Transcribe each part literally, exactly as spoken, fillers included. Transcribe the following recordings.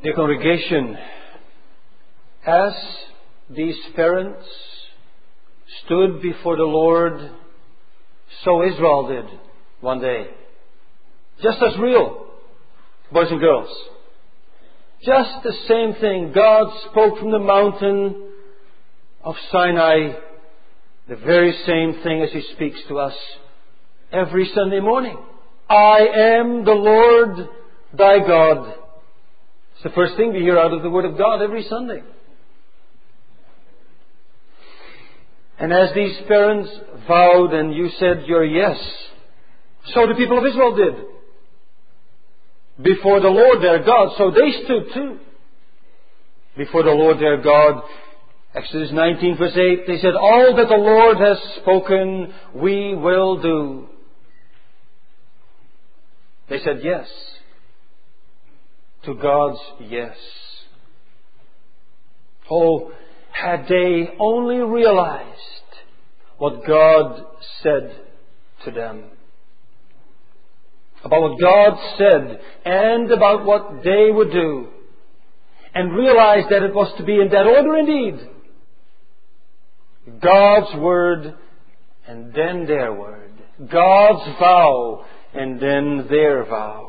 Dear congregation, as these parents stood before the Lord, so Israel did one day. Just as real, boys and girls. Just the same thing. God spoke from the mountain of Sinai, the very same thing as He speaks to us every Sunday morning. I am the Lord thy God. It's the first thing we hear out of the Word of God every Sunday. And as these parents vowed and you said your yes, so the people of Israel did. Before the Lord their God. So they stood too. Before the Lord their God. Exodus nineteen verse eight, they said, all that the Lord has spoken, we will do. They said yes to God's yes. Oh, had they only realized what God said to them. About what God said and about what they would do. And realized that it was to be in that order indeed. God's word and then their word. God's vow and then their vow.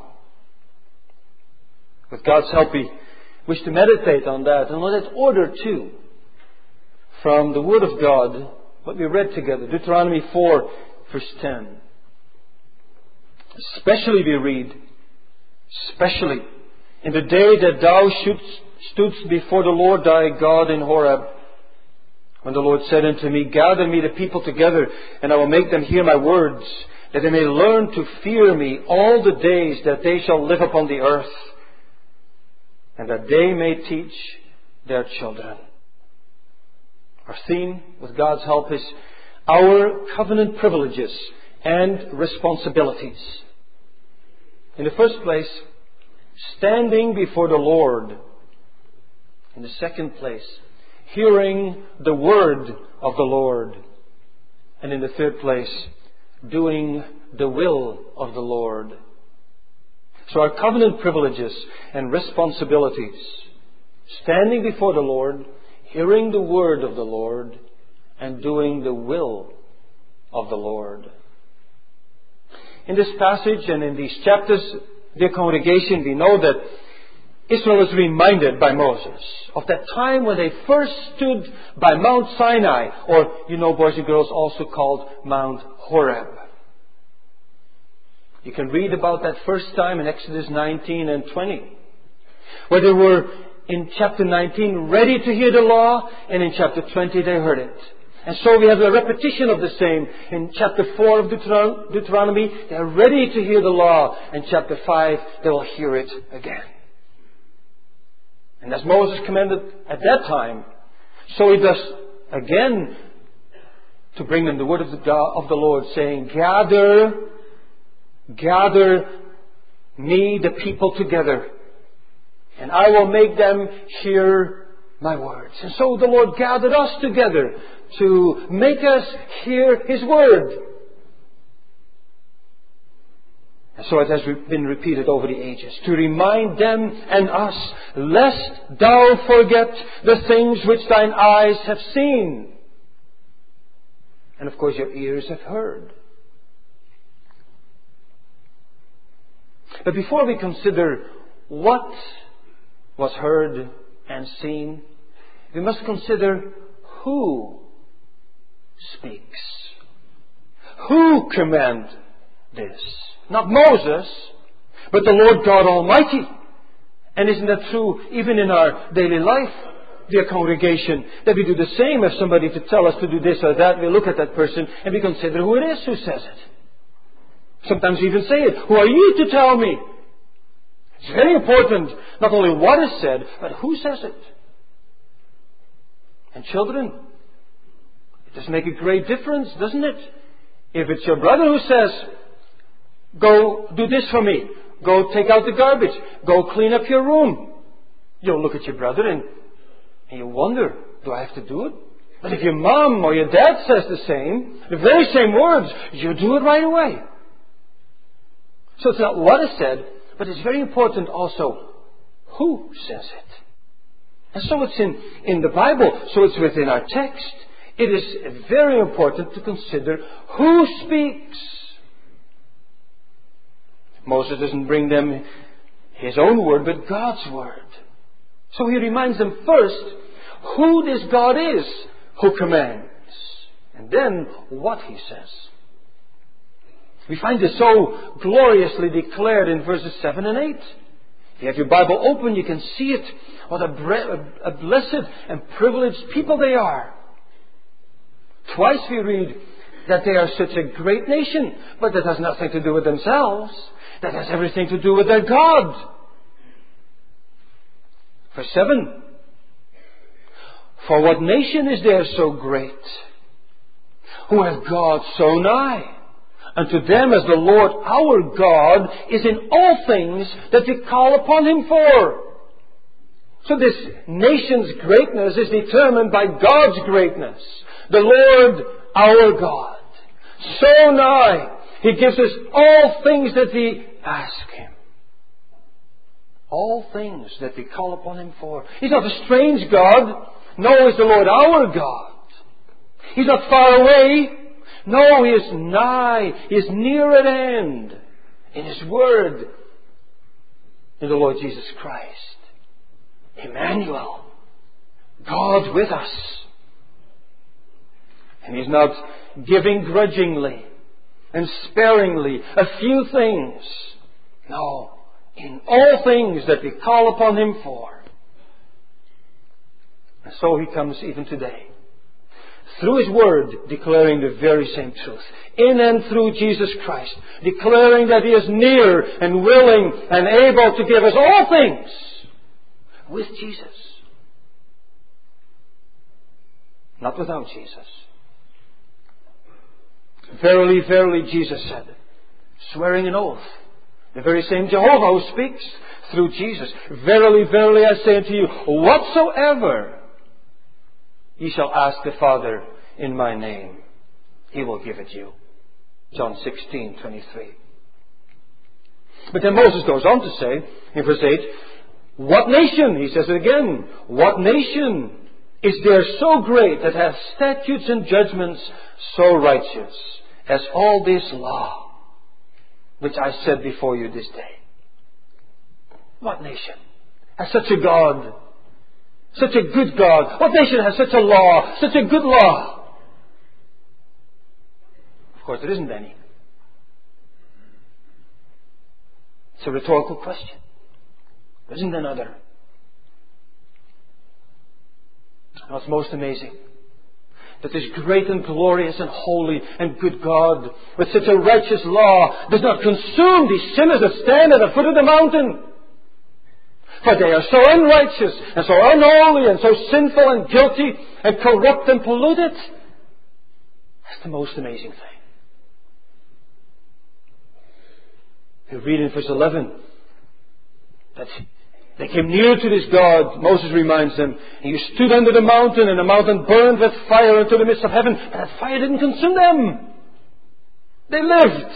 With God's help, we wish to meditate on that and on that order too. From the Word of God, what we read together, Deuteronomy four, verse ten. Especially we read, especially in the day that thou stoodst before the Lord thy God in Horeb, when the Lord said unto me, gather me the people together, and I will make them hear my words, that they may learn to fear me all the days that they shall live upon the earth, and that they may teach their children. Our theme, with God's help, is our covenant privileges and responsibilities. In the first place, standing before the Lord. In the second place, hearing the word of the Lord. And in the third place, doing the will of the Lord. So our covenant privileges and responsibilities. Standing before the Lord, hearing the word of the Lord, and doing the will of the Lord. In this passage and in these chapters, dear congregation, we know that Israel is reminded by Moses of that time when they first stood by Mount Sinai, or, you know, boys and girls, also called Mount Horeb. You can read about that first time in Exodus nineteen and twenty, where they were in chapter nineteen ready to hear the law, and in chapter twenty they heard it. And so we have a repetition of the same. In chapter four of Deuteron- Deuteronomy, they are ready to hear the law. In chapter five, they will hear it again. And as Moses commanded at that time, so he does again to bring them the word of the, God, of the Lord, saying, Gather, gather me, the people, together, and I will make them hear my words. And so the Lord gathered us together to make us hear His word. And so it has been repeated over the ages, to remind them and us, lest thou forget the things which thine eyes have seen, and of course your ears have heard. But before we consider what was heard and seen, we must consider who speaks. Who commanded this? Not Moses, but the Lord God Almighty. And isn't that true even in our daily life, dear congregation, that we do the same? If somebody to tell us to do this or that, we look at that person and we consider who it is who says it. Sometimes we even say it. Who are you to tell me? It's very important, not only what is said, but who says it. And children, it does make a great difference, doesn't it? If it's your brother who says, go do this for me, go take out the garbage, go clean up your room, you'll look at your brother and, and you wonder, do I have to do it? But if your mom or your dad says the same, the very same words, you do it right away. So it's not what is said, but it's very important also who says it. And so it's in, in the Bible, so it's within our text. It is very important to consider who speaks. Moses doesn't bring them his own word, but God's word. So he reminds them first who this God is who commands, and then what he says. We find this so gloriously declared in verses seven and eight. If you have your Bible open, you can see it. What a, bre- a blessed and privileged people they are. Twice we read that they are such a great nation, but that has nothing to do with themselves. That has everything to do with their God. Verse seven. For what nation is there so great, who has God so nigh? Unto them as the Lord our God is in all things that we call upon Him for. So this nation's greatness is determined by God's greatness. The Lord our God. So nigh, He gives us all things that we ask Him. All things that we call upon Him for. He's not a strange God. No, He's the Lord our God. He's not far away. No, He is nigh. He is near at hand. In His Word. In the Lord Jesus Christ. Emmanuel. God with us. And He's not giving grudgingly and sparingly a few things. No. In all things that we call upon Him for. And so He comes even today. Through His Word, declaring the very same truth. In and through Jesus Christ. Declaring that He is near and willing and able to give us all things. With Jesus. Not without Jesus. Verily, verily, Jesus said, swearing an oath. The very same Jehovah who speaks through Jesus. Verily, verily, I say unto you, whatsoever ye shall ask the Father in my name, He will give it you. John sixteen twenty-three. But then Moses goes on to say, in verse eight, what nation, he says it again, what nation is there so great that hath statutes and judgments so righteous as all this law, which I set before you this day? What nation has such a God? Such a good God? What nation has such a law? Such a good law? Of course, there isn't any. It's a rhetorical question. There isn't another. What's most amazing? That this great and glorious and holy and good God, with such a righteous law, does not consume these sinners that stand at the foot of the mountain. For they are so unrighteous and so unholy and so sinful and guilty and corrupt and polluted. That's the most amazing thing. You read in verse eleven that they came near to this God, Moses reminds them, and you stood under the mountain, and the mountain burned with fire into the midst of heaven, but that fire didn't consume them. They lived.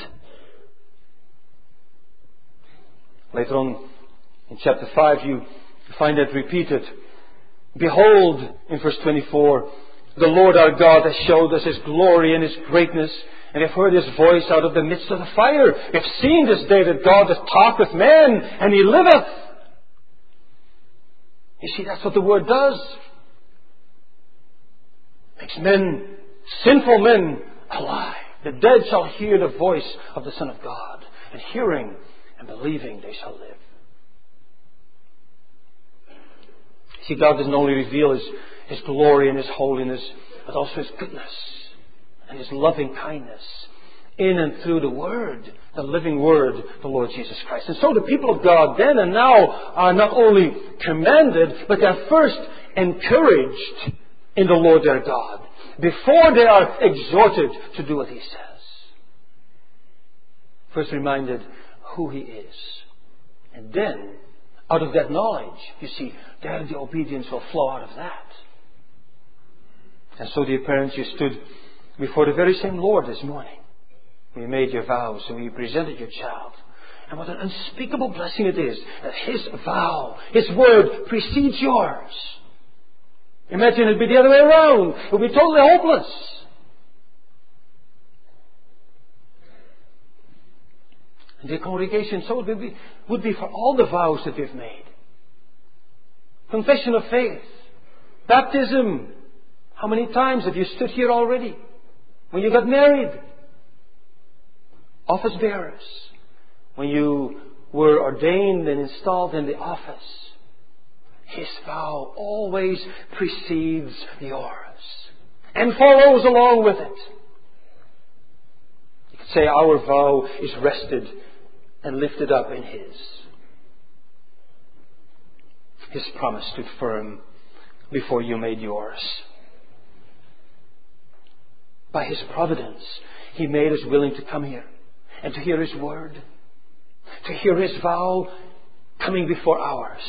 Later on in chapter five, you find that repeated. Behold, in verse twenty-four, the Lord our God has showed us His glory and His greatness, and have heard His voice out of the midst of the fire. We have seen this day that God hath talked with man, and He liveth. You see, that's what the Word does. Makes men, sinful men, alive. The dead shall hear the voice of the Son of God. And hearing and believing they shall live. See, God doesn't only reveal His, His glory and His holiness, but also His goodness and His loving kindness in and through the Word, the living Word, the Lord Jesus Christ. And so the people of God then and now are not only commanded, but they are first encouraged in the Lord their God before they are exhorted to do what He says. First reminded who He is. And then, out of that knowledge, you see, then the obedience will flow out of that. And so, dear parents, you stood before the very same Lord this morning. You made your vows and you presented your child. And what an unspeakable blessing it is that His vow, His word precedes yours. Imagine it'd be the other way around. It would be totally hopeless. And the congregation, so would be, would be for all the vows that we've made. Confession of faith. Baptism. How many times have you stood here already? When you got married. Office bearers. When you were ordained and installed in the office. His vow always precedes yours. And follows along with it. You could say our vow is rested and lifted up in His. His promise stood firm before you made yours. By His providence, He made us willing to come here and to hear His word, to hear His vow coming before ours.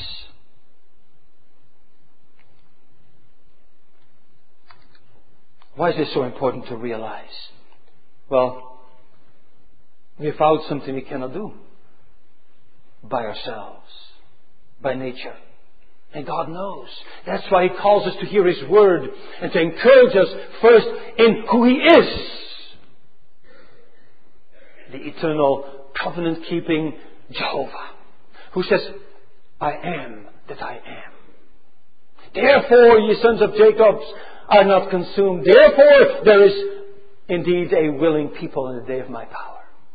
Why is this so important to realize? Well, we vowed something we cannot do by ourselves, by nature. And God knows. That's why He calls us to hear His word and to encourage us first in who He is. The eternal covenant-keeping Jehovah, who says, I am that I am. Therefore, ye sons of Jacob are not consumed. Therefore, there is indeed a willing people in the day of my power,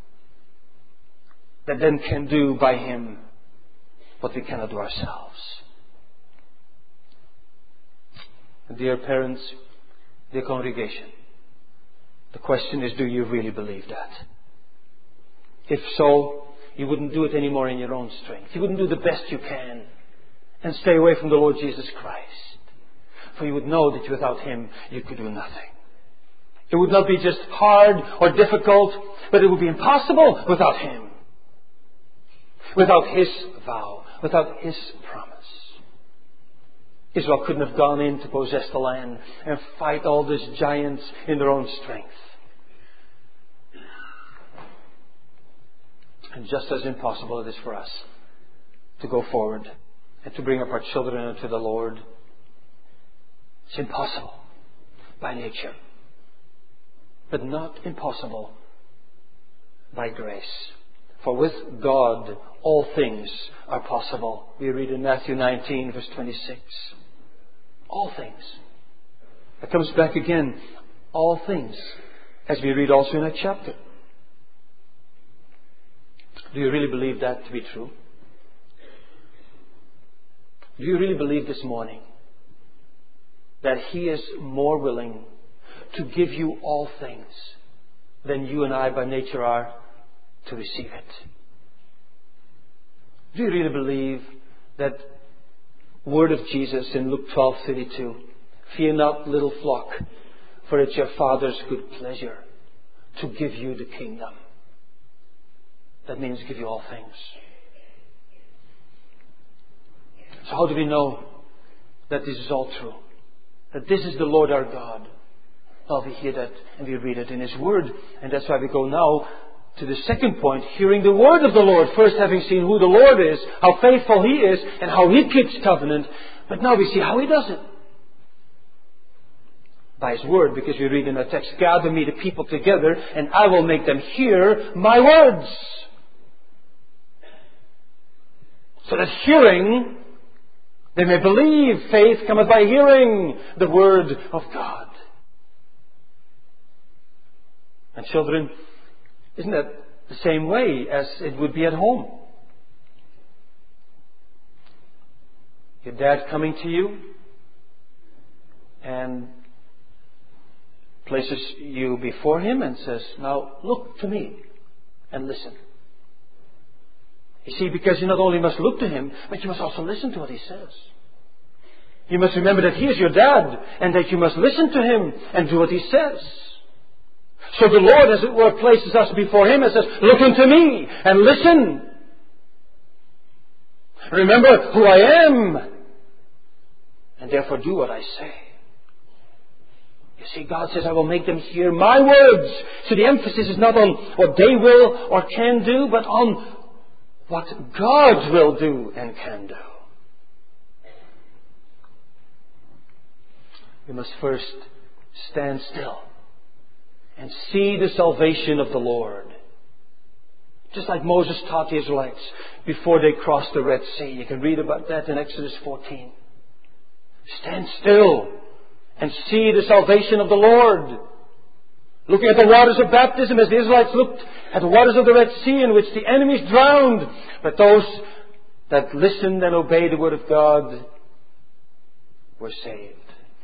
that then can do by Him what we cannot do ourselves. Dear parents, dear congregation, the question is, do you really believe that? If so, you wouldn't do it anymore in your own strength. You wouldn't do the best you can and stay away from the Lord Jesus Christ. For you would know that without Him, you could do nothing. It would not be just hard or difficult, but it would be impossible without Him. Without His vow, without His promise. Israel couldn't have gone in to possess the land and fight all these giants in their own strength. And just as impossible it is for us to go forward and to bring up our children unto the Lord. It's impossible by nature, but not impossible by grace. For with God all things are possible. We read in Matthew nineteen, verse twenty-six. All things. It comes back again. All things. As we read also in that chapter. Do you really believe that to be true? Do you really believe this morning that He is more willing to give you all things than you and I by nature are to receive it? Do you really believe that word of Jesus in Luke twelve thirty-two? Fear not, little flock, for it's your Father's good pleasure to give you the kingdom. That means give you all things. So how do we know that this is all true? That this is the Lord our God? Well, we hear that and we read it in His Word. And that's why we go now to the second point, hearing the word of the Lord. First, having seen who the Lord is, how faithful He is, and how He keeps covenant. But now we see how He does it. By His word, because we read in the text, gather me the people together, and I will make them hear my words. So that hearing, they may believe. Faith cometh by hearing the word of God. And children, isn't that the same way as it would be at home? Your dad coming to you and places you before him and says, now look to me and listen. You see, because you not only must look to Him, but you must also listen to what He says. You must remember that He is your dad and that you must listen to Him and do what He says. So the Lord, as it were, places us before Him and says, look unto me and listen. Remember who I am and therefore do what I say. You see, God says, I will make them hear my words. So the emphasis is not on what they will or can do, but on what God will do and can do. We must first stand still and see the salvation of the Lord. Just like Moses taught the Israelites before they crossed the Red Sea. You can read about that in Exodus fourteen. Stand still and see the salvation of the Lord. Looking at the waters of baptism as the Israelites looked at the waters of the Red Sea in which the enemies drowned. But those that listened and obeyed the word of God were saved.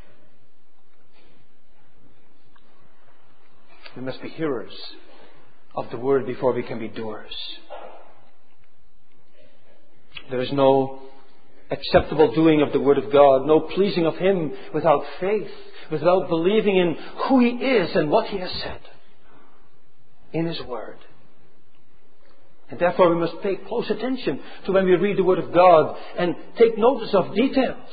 We must be hearers of the word before we can be doers. There is no acceptable doing of the word of God, no pleasing of Him without faith, without believing in who He is and what He has said in His word. And therefore we must pay close attention to when we read the word of God and take notice of details.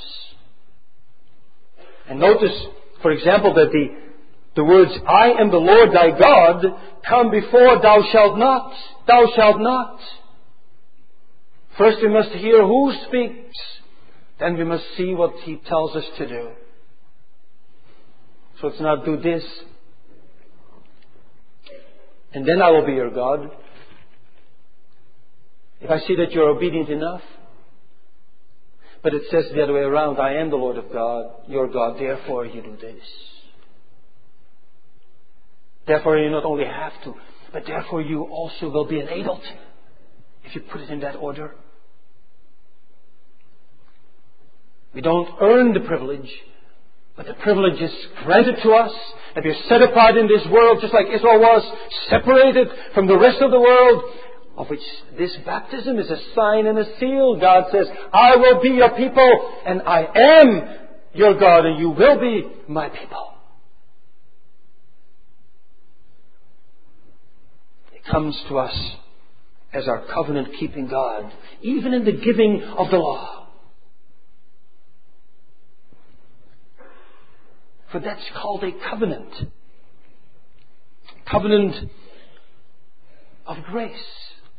And notice, for example, that the The words, I am the Lord thy God, come before thou shalt not. Thou shalt not. First we must hear who speaks. Then we must see what He tells us to do. So it's not do this, and then I will be your God. If I see that you're obedient enough. But it says the other way around, I am the Lord of God, your God, therefore you do this. Therefore you not only have to, but therefore you also will be enabled to, if you put it in that order. We don't earn the privilege, but the privilege is granted to us, that we are set apart in this world, just like Israel was separated from the rest of the world, of which this baptism is a sign and a seal. God says, I will be your people, and I am your God, and you will be my people. Comes to us as our covenant-keeping God, even in the giving of the law. For that's called a covenant. Covenant of grace.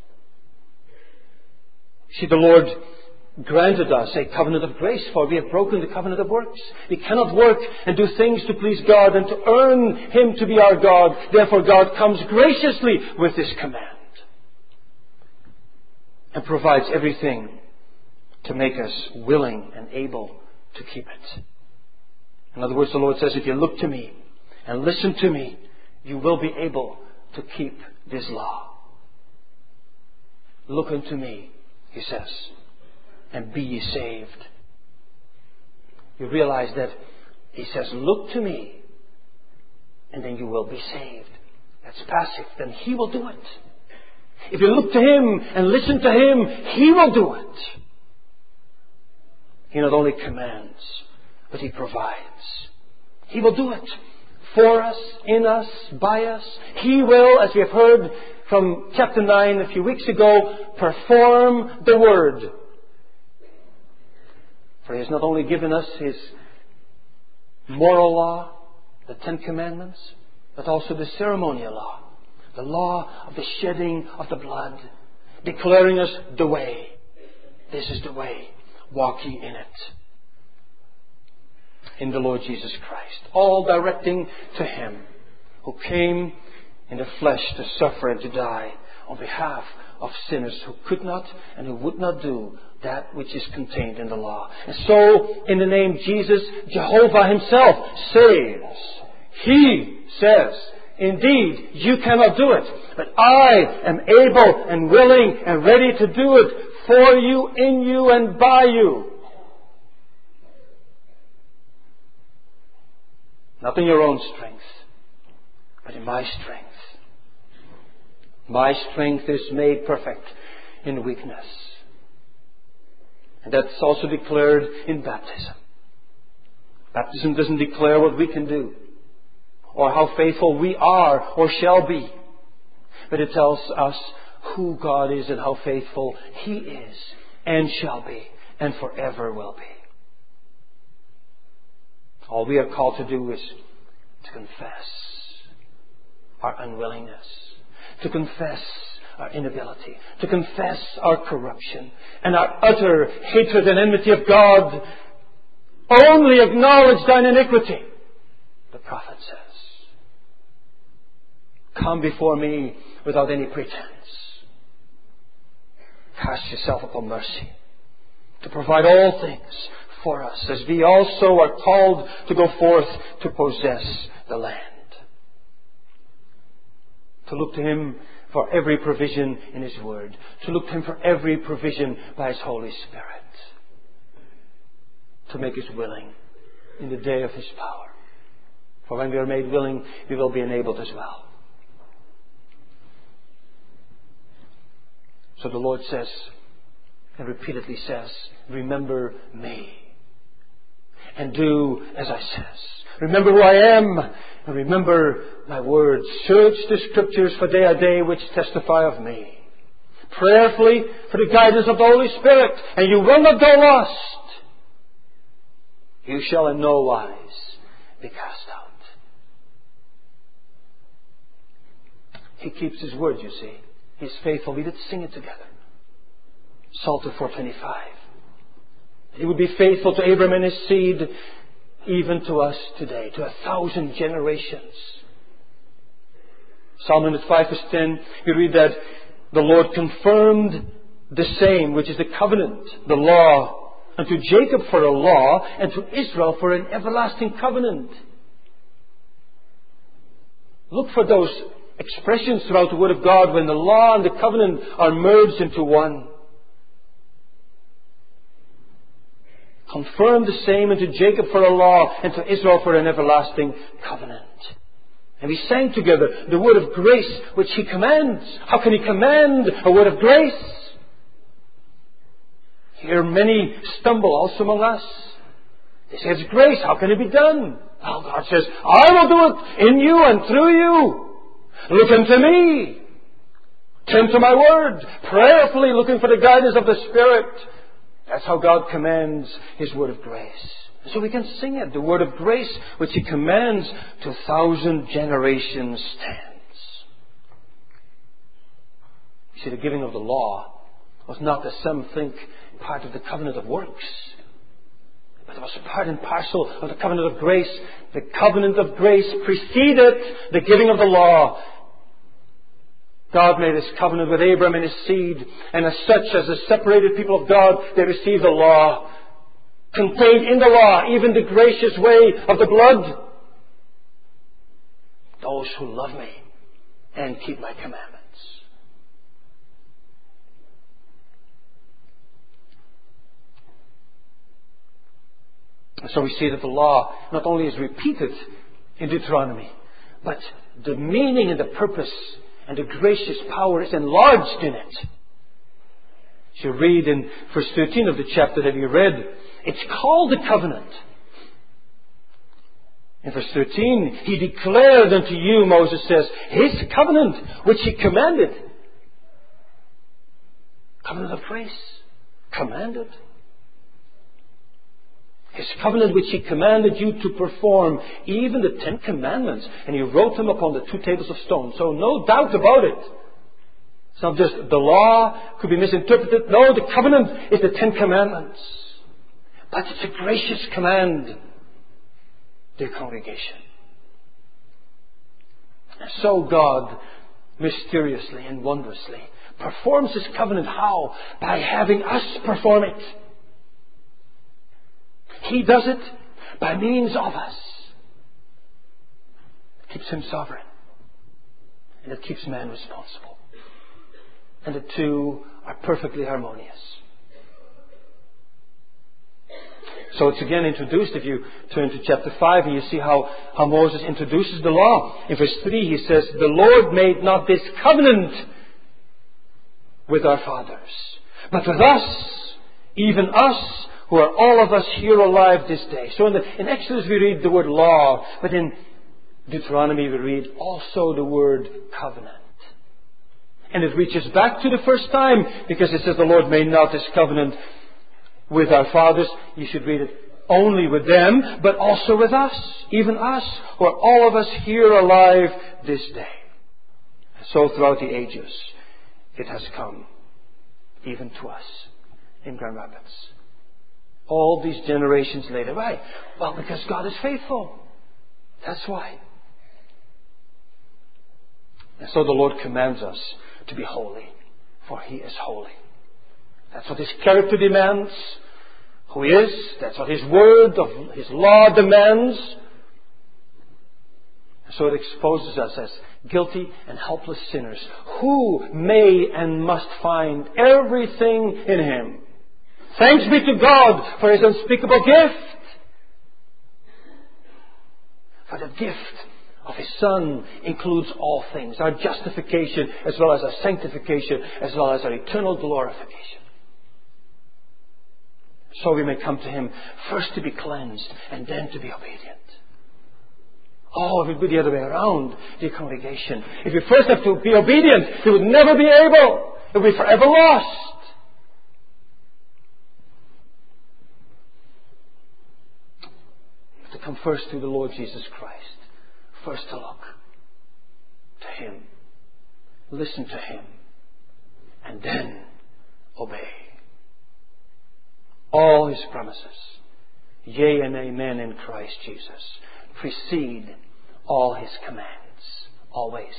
See, the Lord granted us a covenant of grace, for we have broken the covenant of works. We cannot work and do things to please God and to earn Him to be our God. Therefore God comes graciously with this command and provides everything to make us willing and able to keep it. In other words, the Lord says, if you look to me and listen to me, you will be able to keep this law. Look unto me, He says, and be ye saved. You realize that He says, look to me, and then you will be saved. That's passive. Then He will do it. If you look to Him and listen to Him, He will do it. He not only commands, but He provides. He will do it for us, in us, by us. He will, as we have heard from chapter nine a few weeks ago, perform the word. For He has not only given us His moral law, the Ten Commandments, but also the ceremonial law, the law of the shedding of the blood, declaring us the way. This is the way. Walk ye in it. In the Lord Jesus Christ. All directing to Him who came in the flesh to suffer and to die on behalf of sinners who could not and who would not do that which is contained in the law. And so, in the name Jesus, Jehovah Himself saves. He says, indeed, you cannot do it, but I am able and willing and ready to do it for you, in you, and by you. Not in your own strength, but in my strength. My strength is made perfect in weakness. And that's also declared in baptism. Baptism doesn't declare what we can do, or how faithful we are or shall be. But it tells us who God is and how faithful He is and shall be and forever will be. All we are called to do is to confess our unwillingness, to confess our inability, to confess our corruption and our utter hatred and enmity of God. Only acknowledge thine iniquity, the prophet says. Come before me without any pretense. Cast yourself upon mercy to provide all things for us, as we also are called to go forth to possess the land. To look to Him for every provision in His Word. To look to Him for every provision by His Holy Spirit. To make us willing in the day of His power. For when we are made willing, we will be enabled as well. So the Lord says, and repeatedly says, remember me. And do as I says. Remember who I am, and remember my words. Search the Scriptures, for they are they which testify of me. Prayerfully for the guidance of the Holy Spirit, and you will not go lost. You shall in no wise be cast out. He keeps His word, you see. He's faithful. We did sing it together. Psalm four twenty-five. He would be faithful to Abraham and his seed, even to us today, to a thousand generations. Psalm one oh five verse ten, we read that the Lord confirmed the same, which is the covenant, the law, unto Jacob for a law, and to Israel for an everlasting covenant. Look for those expressions throughout the Word of God when the law and the covenant are merged into one. Confirm the same unto Jacob for a law, and to Israel for an everlasting covenant. And we sang together the word of grace which He commands. How can He command a word of grace? Here many stumble also among us. They say it's grace. How can it be done? Well, God says, I will do it in you and through you. Look unto me. Turn to my word. Prayerfully looking for the guidance of the Spirit. That's how God commands His word of grace. So we can sing it. The word of grace which He commands to a thousand generations stands. You see, the giving of the law was not, as some think, part of the covenant of works. But it was part and parcel of the covenant of grace. The covenant of grace preceded the giving of the law. God made His covenant with Abraham and his seed, and as such, as the separated people of God, they received the law. Contained in the law, even the gracious way of the blood. Those who love me and keep my commandments. So we see that the law not only is repeated in Deuteronomy, but the meaning and the purpose and the gracious power is enlarged in it. As you read in verse thirteen of the chapter that we read, it's called the covenant. In verse thirteen, He declared unto you, Moses says, His covenant which He commanded. Covenant of grace. Commanded. His covenant which He commanded you to perform, even the Ten Commandments. And He wrote them upon the two tables of stone. So no doubt about it. It's not just the law could be misinterpreted. No, the covenant is the Ten Commandments. But it's a gracious command, dear congregation. And so God, mysteriously and wondrously, performs His covenant. How? By having us perform it. He does it by means of us. It keeps Him sovereign. And it keeps man responsible. And the two are perfectly harmonious. So it's again introduced, if you turn to chapter five, and you see how, how Moses introduces the law. In verse three he says, the Lord made not this covenant with our fathers, but with us, even us, who are all of us here alive this day. So in, the, in Exodus we read the word law, but in Deuteronomy we read also the word covenant. And it reaches back to the first time, because it says the Lord made not this covenant with our fathers. You should read it only with them, but also with us, even us, who are all of us here alive this day. So throughout the ages, it has come even to us in Grand Rapids. All these generations later. Why? Well, because God is faithful. That's why. And so the Lord commands us to be holy, for He is holy. That's what His character demands. Who He is. That's what His word of His law demands. So it exposes us as guilty and helpless sinners who may and must find everything in Him. Thanks be to God for His unspeakable gift. For the gift of His Son includes all things. Our justification as well as our sanctification as well as our eternal glorification. So we may come to Him first to be cleansed and then to be obedient. Oh, if it would be the other way around, dear congregation. If we first have to be obedient, we would never be able. We would be forever lost. To come first to the Lord Jesus Christ. First to look to Him. Listen to Him. And then obey. All His promises, yea and amen in Christ Jesus, precede all His commands. Always.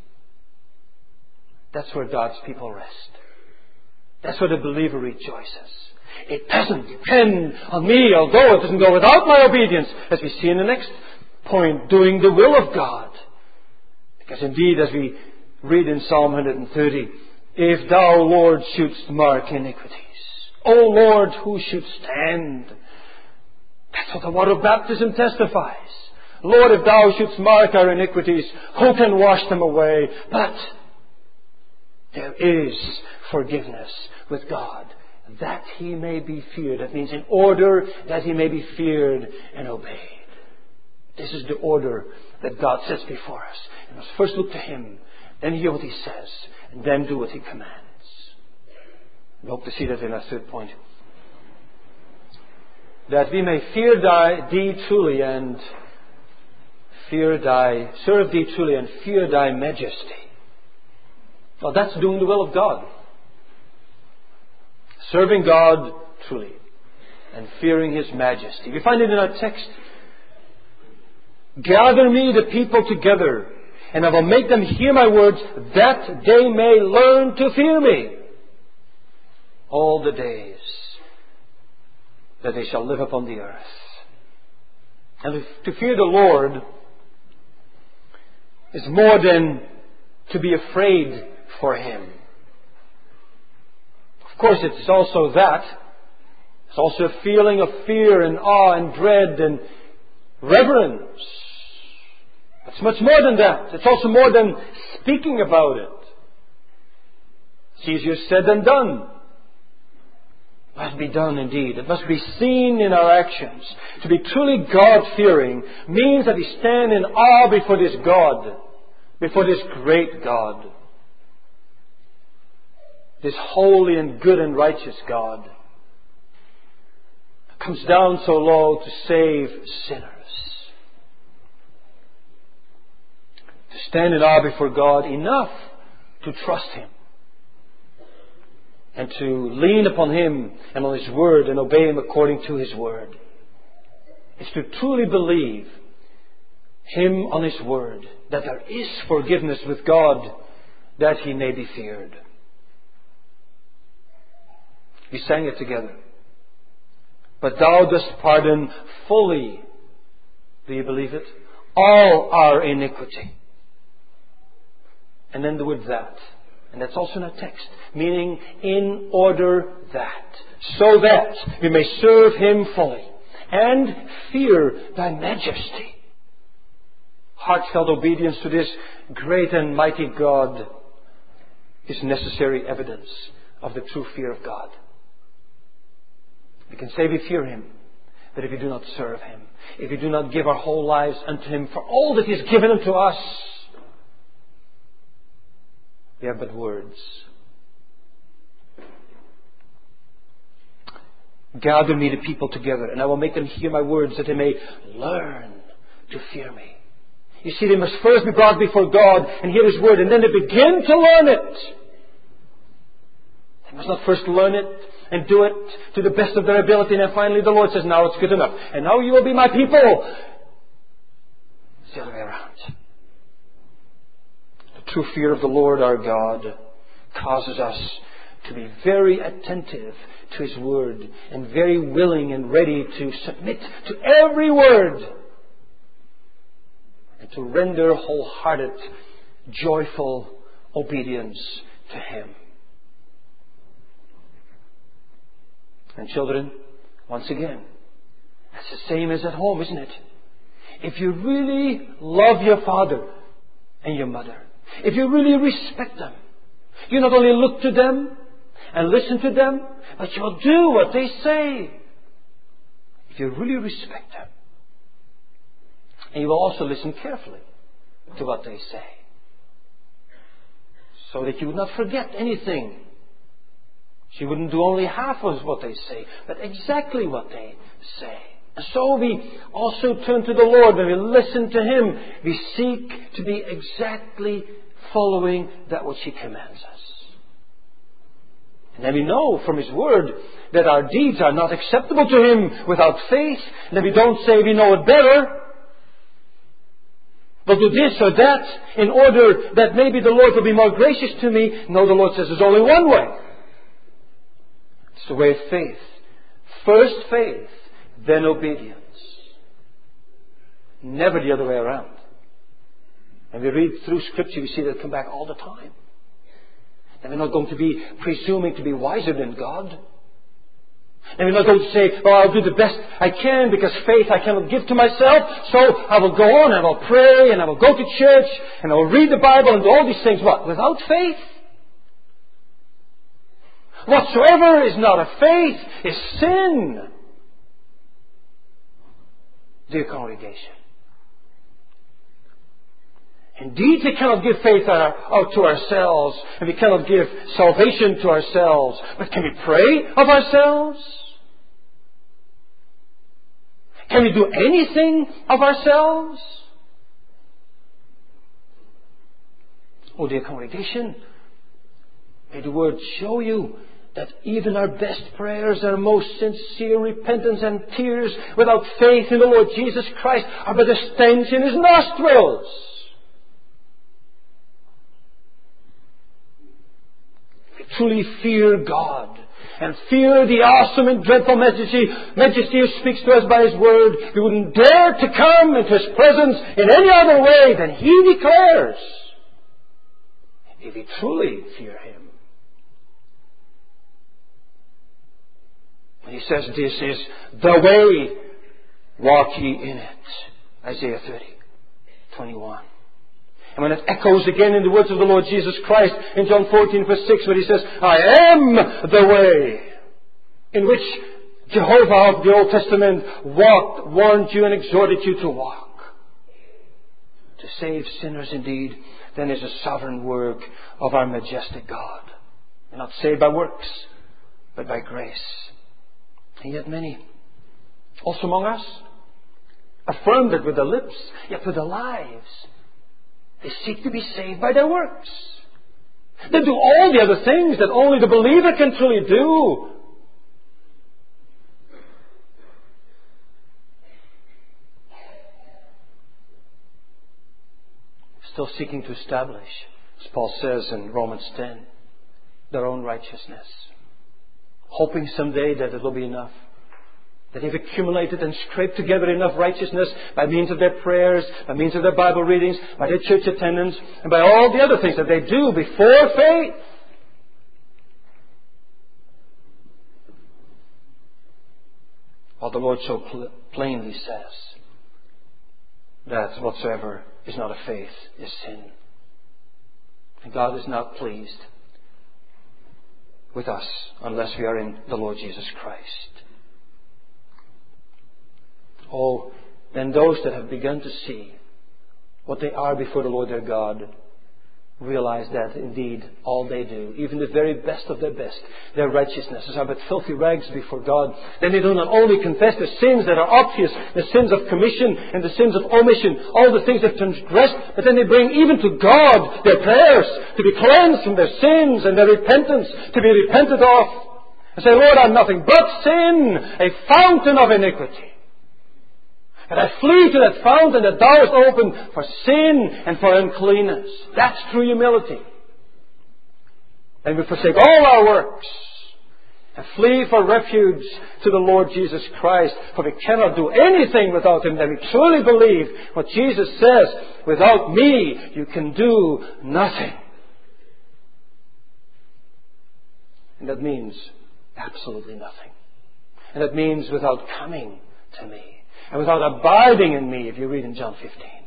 That's where God's people rest. That's where the believer rejoices. It doesn't depend on me, although it doesn't go without my obedience, as we see in the next point, doing the will of God. Because indeed, as we read in Psalm one thirty, if thou, Lord, shouldst mark iniquities, O Lord, who should stand? That's what the word of baptism testifies. Lord, if thou shouldst mark our iniquities, who can wash them away? But there is forgiveness with God, that He may be feared. That means in order that He may be feared and obeyed. This is the order that God sets before us. We must first look to Him, then hear what He says, and then do what He commands. We hope to see that in our third point. That we may fear thy, Thee truly and fear Thy, serve Thee truly and fear Thy majesty. Well, that's doing the will of God. Serving God truly and fearing His majesty. We find it in our text. Gather me the people together, and I will make them hear my words, that they may learn to fear me all the days that they shall live upon the earth. And to fear the Lord is more than to be afraid for Him. Of course, it's also that. It's also a feeling of fear and awe and dread and reverence. It's much more than that. It's also more than speaking about it. It's easier said than done. It must be done indeed. It must be seen in our actions. To be truly God-fearing means that we stand in awe before this God, before this great God, this holy and good and righteous God, comes down so low to save sinners. To stand in awe before God enough to trust Him. And to lean upon Him and on His Word and obey Him according to His Word. It's to truly believe Him on His Word, that there is forgiveness with God, that He may be feared. We sang it together. But Thou dost pardon fully, do you believe it? All our iniquity. And then the word that. And that's also in our text. Meaning, in order that. So that we may serve Him fully. And fear Thy majesty. Heartfelt obedience to this great and mighty God is necessary evidence of the true fear of God. We can say we fear Him, but if we do not serve Him, if we do not give our whole lives unto Him for all that He has given unto us, we have but words. Gather me the people together, and I will make them hear my words, that they may learn to fear me. You see, they must first be brought before God and hear His word, and then they begin to learn it. must not first learn it and do it to the best of their ability, and then finally the Lord says, now it's good enough. And now you will be my people. It's the other way around. The true fear of the Lord our God causes us to be very attentive to His Word and very willing and ready to submit to every word and to render wholehearted, joyful obedience to Him. And children, once again, that's the same as at home, isn't it? If you really love your father and your mother, if you really respect them, you not only look to them and listen to them, but you'll do what they say. If you really respect them. And you will also listen carefully to what they say, so that you would not forget anything. She wouldn't do only half of what they say, but exactly what they say. And so we also turn to the Lord. When we listen to Him, we seek to be exactly following that which He commands us. And then we know from His Word that our deeds are not acceptable to Him without faith. And then we don't say we know it better. But do this or that in order that maybe the Lord will be more gracious to me. No, the Lord says there's only one way. It's the way of faith. First faith, then obedience. Never the other way around. And we read through Scripture, we see that come back all the time. And we're not going to be presuming to be wiser than God. And we're not going to say, well, I'll do the best I can because faith I cannot give to myself. So I will go on and I will pray and I will go to church and I will read the Bible and do all these things. What? Without faith? Whatsoever is not of faith is sin. Dear congregation. Indeed, we cannot give faith out to ourselves, and we cannot give salvation to ourselves. But can we pray of ourselves? Can we do anything of ourselves? Oh, dear congregation, may the Word show you that even our best prayers, our most sincere repentance and tears without faith in the Lord Jesus Christ are but a stench in His nostrils. Truly fear God and fear the awesome and dreadful majesty, majesty who speaks to us by His Word. We wouldn't dare to come into His presence in any other way than He declares, if we truly fear Him. When He says this is the way, walk ye in it. Isaiah thirty, twenty-one. And when it echoes again in the words of the Lord Jesus Christ in John fourteen verse six, where He says, I am the way, in which Jehovah of the Old Testament walked, warned you and exhorted you to walk. To save sinners indeed, then is a sovereign work of our majestic God. We're not saved by works, but by grace. And yet many, also among us, affirm that with their lips, yet with their lives, they seek to be saved by their works. They do all the other things that only the believer can truly do. Still seeking to establish, as Paul says in Romans ten, their own righteousness. Hoping someday that it will be enough. That they've accumulated and scraped together enough righteousness by means of their prayers, by means of their Bible readings, by their church attendance, and by all the other things that they do before faith. While the Lord so pl- plainly says that whatsoever is not of faith is sin. And God is not pleased with us unless we are in the Lord Jesus Christ. Oh, then those that have begun to see what they are before the Lord their God realize that indeed all they do, even the very best of their best, their righteousnesses are but filthy rags before God. Then they do not only confess the sins that are obvious, the sins of commission and the sins of omission, all the things they've transgressed, but then they bring even to God their prayers to be cleansed from their sins and their repentance to be repented of. And say, Lord, I'm nothing but sin, a fountain of iniquity. And I flee to that fountain that thou hast opened for sin and for uncleanness. That's true humility. And we forsake all our works and flee for refuge to the Lord Jesus Christ. For we cannot do anything without Him. Then we truly believe what Jesus says, without me you can do nothing. And that means absolutely nothing. And that means without coming to me. And without abiding in me, if you read in John fifteen.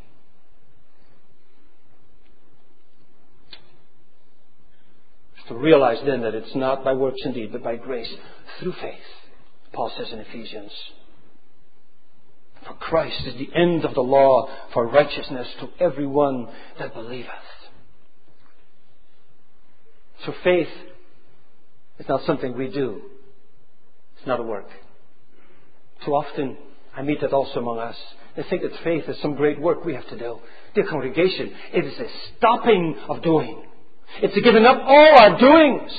Just to realize then that it's not by works indeed, but by grace through faith. Paul says in Ephesians. For Christ is the end of the law for righteousness to everyone that believeth. So faith is not something we do. It's not a work. Too often I meet that also among us. They think that faith is some great work we have to do. Dear congregation, it is a stopping of doing. It's a giving up all our doings.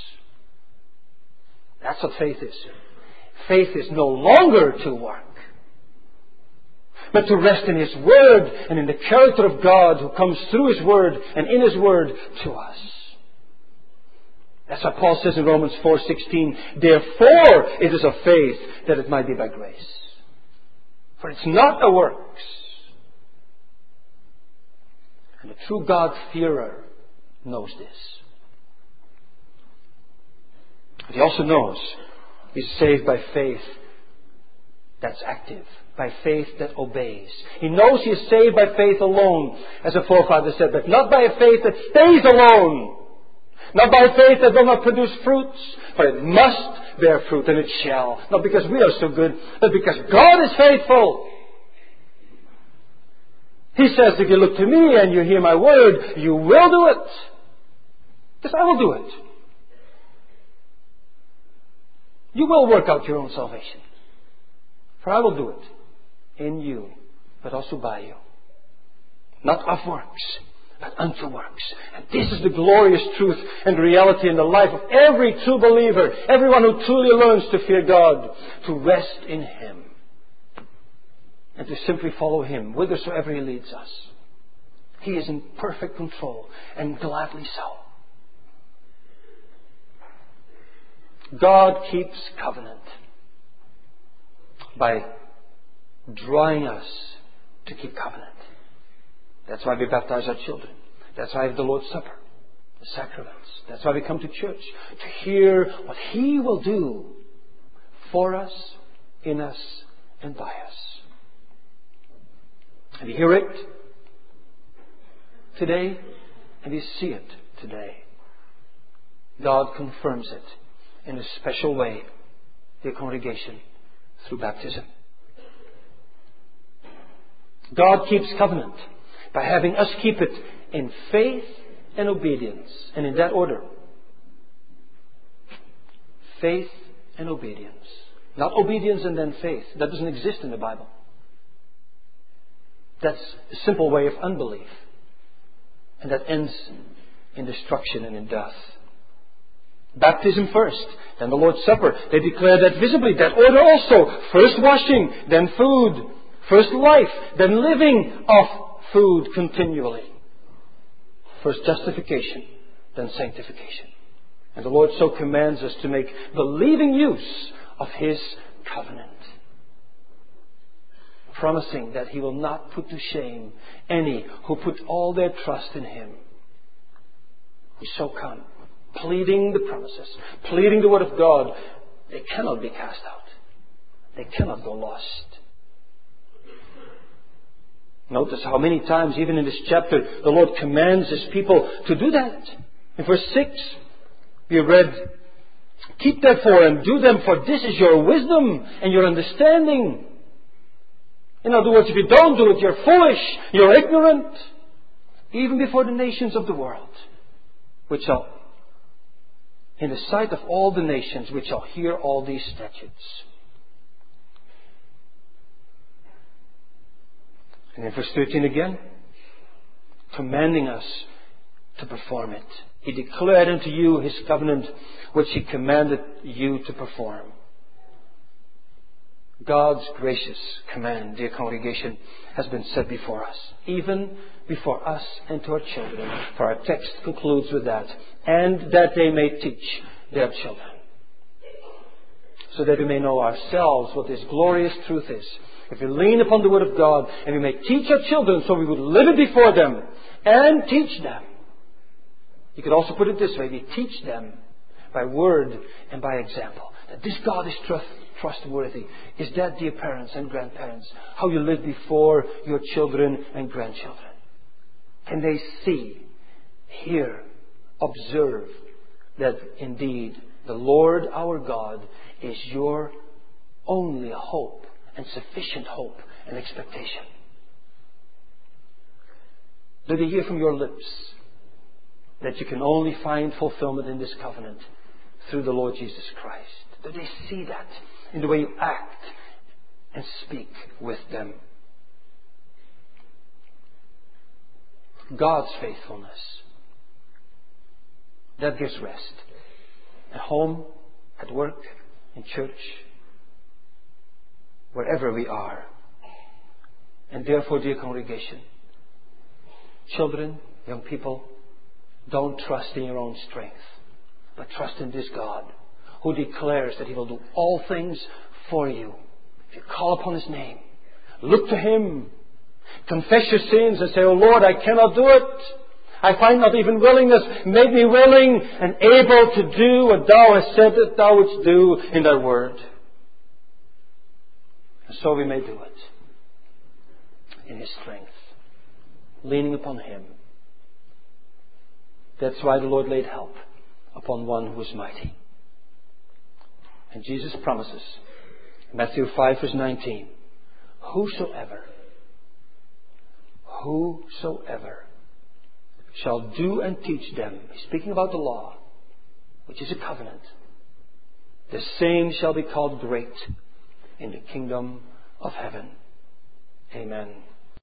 That's what faith is. Faith is no longer to work, but to rest in His Word and in the character of God who comes through His Word and in His Word to us. That's what Paul says in Romans four sixteen. Therefore it is of faith that it might be by grace. For it's not the works. And the true God-fearer knows this. But he also knows he's saved by faith that's active, by faith that obeys. He knows he is saved by faith alone, as a forefather said, but not by a faith that stays alone. Not by a faith that will not produce fruits, but it must bear fruit, and it shall. Not because we are so good, but because God is faithful. He says, if you look to me and you hear my word, you will do it. Yes, I will do it. You will work out your own salvation. For I will do it in you, but also by you. Not of works, but unto works. And this is the glorious truth and reality in the life of every true believer, everyone who truly learns to fear God, to rest in Him, and to simply follow Him whithersoever He leads us. He is in perfect control, and gladly so. God keeps covenant by drawing us to keep covenant. That's why we baptize our children. That's why we have the Lord's Supper, the sacraments. That's why we come to church, to hear what He will do for us, in us, and by us. And you hear it today, and you see it today. God confirms it in a special way, dear congregation, through baptism. God keeps covenant by having us keep it in faith and obedience. And in that order. Faith and obedience. Not obedience and then faith. That doesn't exist in the Bible. That's a simple way of unbelief. And that ends in destruction and in death. Baptism first, then the Lord's Supper. They declare that visibly. That order also. First washing, then food. First life, then living of food continually. First justification, then sanctification. And the Lord so commands us to make believing use of His covenant, promising that He will not put to shame any who put all their trust in Him. We so come, pleading the promises, pleading the Word of God. They cannot be cast out. They cannot go lost. Notice how many times, even in this chapter, the Lord commands His people to do that. In verse six, we read, keep therefore and do them, for this is your wisdom and your understanding. In other words, if you don't do it, you're foolish, you're ignorant. even before the nations of the world, which shall, in the sight of all the nations, which shall hear all these statutes. And in verse thirteen again, commanding us to perform it. He declared unto you His covenant, which He commanded you to perform. God's gracious command, dear congregation, has been set before us, even before us and to our children. For our text concludes with that. And that they may teach their children. So that we may know ourselves what this glorious truth is. If we lean upon the Word of God, and we may teach our children so we would live it before them and teach them. You could also put it this way. We teach them by word and by example. That this God is trust, trustworthy. Is that, dear parents and grandparents, how you live before your children and grandchildren? Can they see, hear, observe that indeed the Lord our God is your only hope and sufficient hope and expectation? Do they hear from your lips that you can only find fulfillment in this covenant through the Lord Jesus Christ? Do they see that in the way you act and speak with them? God's faithfulness, that gives rest. At home, at work, in church, wherever we are. And therefore, dear congregation, children, young people, don't trust in your own strength, but trust in this God who declares that He will do all things for you. If you call upon His name, look to Him, confess your sins and say, "Oh Lord, I cannot do it. I find not even willingness. Make me willing and able to do what Thou hast said that Thou wouldst do in Thy Word." And so we may do it in His strength, leaning upon Him. That's why the Lord laid help upon one who is mighty. And Jesus promises, Matthew five verse nineteen, Whosoever, whosoever shall do and teach them, he's speaking about the law, which is a covenant, the same shall be called great in the kingdom of heaven. Amen.